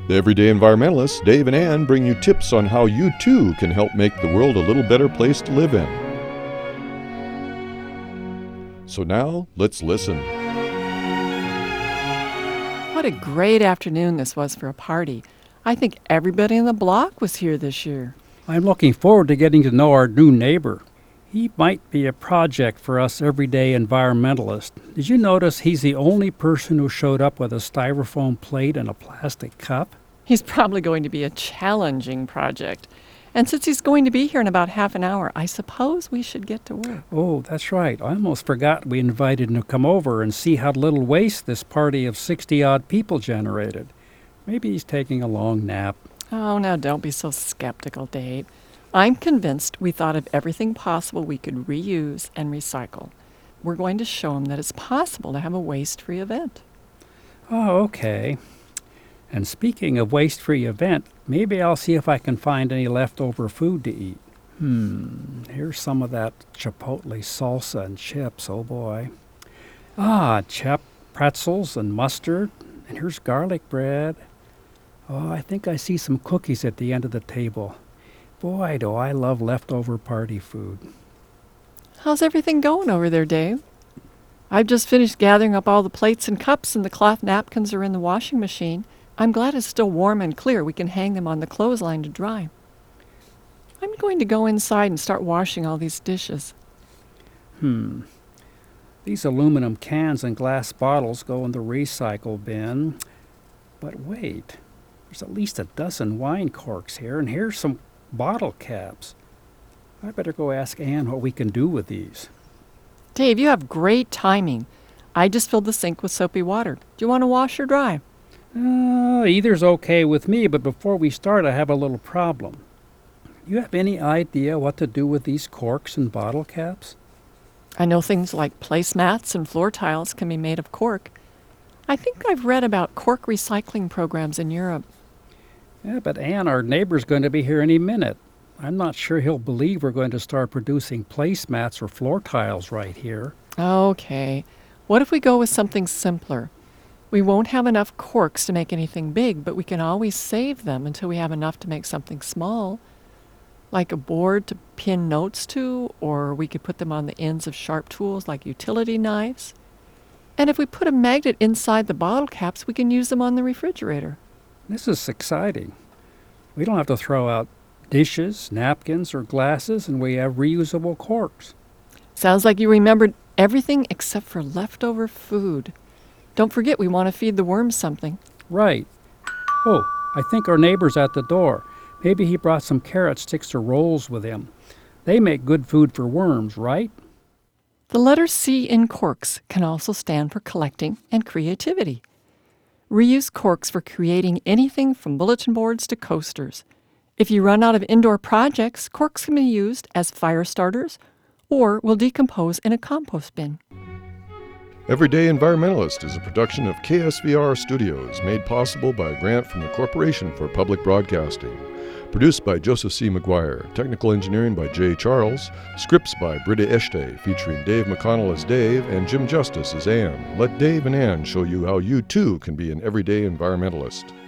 The Everyday Environmentalists, Dave and Ann, bring you tips on how you too can help make the world a little better place to live in. So now, let's listen. What a great afternoon this was for a party. I think everybody in the block was here this year. I'm looking forward to getting to know our new neighbor. He might be a project for us everyday environmentalists. Did you notice he's the only person who showed up with a styrofoam plate and a plastic cup? He's probably going to be a challenging project. And since he's going to be here in about half an hour, I suppose we should get to work. Oh, that's right. I almost forgot we invited him to come over and see how little waste this party of 60-odd people generated. Maybe he's taking a long nap. Oh, now don't be so skeptical, Dave. I'm convinced we thought of everything possible we could reuse and recycle. We're going to show him that it's possible to have a waste-free event. Oh, okay. And speaking of waste-free event, maybe I'll see if I can find any leftover food to eat. Here's some of that chipotle salsa and chips, oh boy. Pretzels and mustard, and here's garlic bread. Oh, I think I see some cookies at the end of the table. Boy, do I love leftover party food. How's everything going over there, Dave? I've just finished gathering up all the plates and cups, and the cloth napkins are in the washing machine. I'm glad it's still warm and clear. We can hang them on the clothesline to dry. I'm going to go inside and start washing all these dishes. These aluminum cans and glass bottles go in the recycle bin. But wait, there's at least a dozen wine corks here, and here's some bottle caps. I better go ask Ann what we can do with these. Dave, you have great timing. I just filled the sink with soapy water. Do you want to wash or dry? Either's okay with me, but before we start, I have a little problem. You have any idea what to do with these corks and bottle caps? I know things like placemats and floor tiles can be made of cork. I think I've read about cork recycling programs in Europe. Yeah, but Ann, our neighbor's going to be here any minute. I'm not sure he'll believe we're going to start producing placemats or floor tiles right here. Okay. What if we go with something simpler? We won't have enough corks to make anything big, but we can always save them until we have enough to make something small, like a board to pin notes to, or we could put them on the ends of sharp tools like utility knives. And if we put a magnet inside the bottle caps, we can use them on the refrigerator. This is exciting. We don't have to throw out dishes, napkins, or glasses, and we have reusable corks. Sounds like you remembered everything except for leftover food. Don't forget, we want to feed the worms something. Right. Oh, I think our neighbor's at the door. Maybe he brought some carrot sticks or rolls with him. They make good food for worms, right? The letter C in corks can also stand for collecting and creativity. Reuse corks for creating anything from bulletin boards to coasters. If you run out of indoor projects, corks can be used as fire starters or will decompose in a compost bin. Everyday Environmentalist is a production of KSVR Studios, made possible by a grant from the Corporation for Public Broadcasting. Produced by Joseph C. McGuire, technical engineering by Jay Charles, scripts by Britta Eshte, featuring Dave McConnell as Dave and Jim Justice as Ann. Let Dave and Ann show you how you too can be an everyday environmentalist.